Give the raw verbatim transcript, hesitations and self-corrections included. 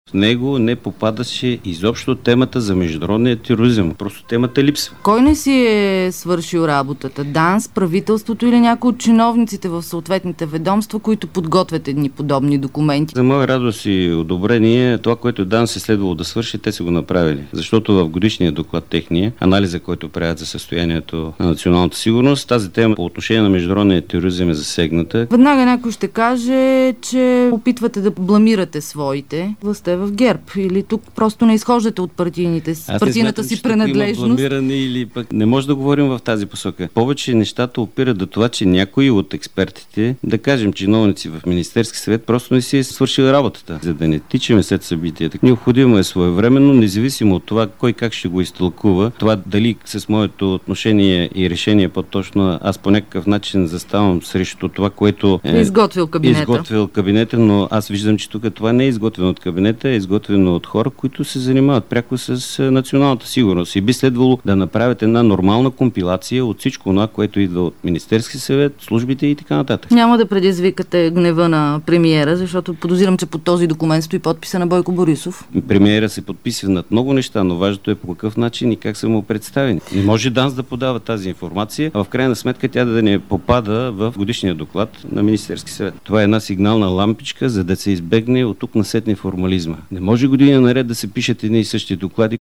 В него не попадаше изобщо темата за международния тероризъм. Просто темата липсва. Кой не си е свършил работата? ДАНС, правителството или някои от чиновниците в съответните ведомства, които подготвят едни подобни документи? За моя радост и одобрение, това, което ДАНС е следвало да свърши, те са го направили. Защото в годишния доклад техния, анализа, който правят за състоянието на националната сигурност, тази тема по отношение на международния тероризъм е засегната. Веднага някой ще каже, че опитвате да бламирате своите властта в ГЕРБ. Или тук просто не изхождате от партийните, партийната си принадлежност. Има бламиране или пък не може да говорим в тази посока. Повече нещата опират до това, че някои от експертите, да кажем чиновници в Министерски съвет, просто не си е свършили работата. За да не тичаме след събитията. Необходимо е своевременно, независимо от това кой как ще го изтълкува. Това дали с моето отношение и решение по-точно, аз по някакъв начин заставам срещу това, което е изготвил кабинета. изготвил кабинета, но аз виждам, че тук това не е изготвено от кабинета, е изготвено от хора, които се занимават пряко с националната сигурност. И би следвало да направят една нормална компилация от всичко това, което идва от Министерски съвет, службите и така нататък. Няма да предизвикате гнева на премиера, защото подозирам, че под този документ стои подписа на Бойко Борисов. Премиера се подписва над много неща, но важното е по какъв начин и как са му представени. Не може ДАНС да подава тази информация, а в крайна сметка тя да не попада в годишния доклад на Министерски съвет. Това е една сигнална лампичка, за да се избегне от тук насетне формализма. Не може година наред да се пишат едни и същи доклади.